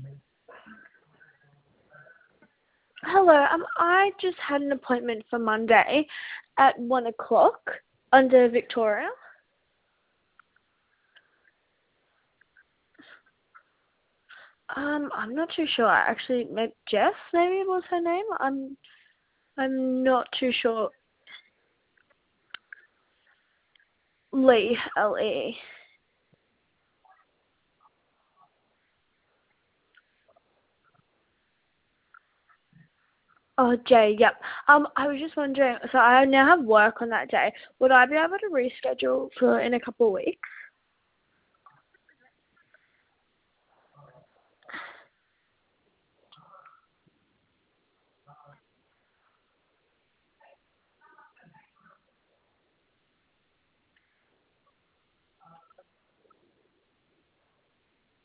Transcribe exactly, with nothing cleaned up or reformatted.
Hello, um, I just had an appointment for Monday at one o'clock under Victoria. Um, I'm not too sure. Actually, maybe Jess, maybe was her name. I'm, I'm not too sure. Lee, L E. Oh, Jay, yep. Um, I was just wondering, so I now have work on that day. Would I be able to reschedule for in a couple of weeks?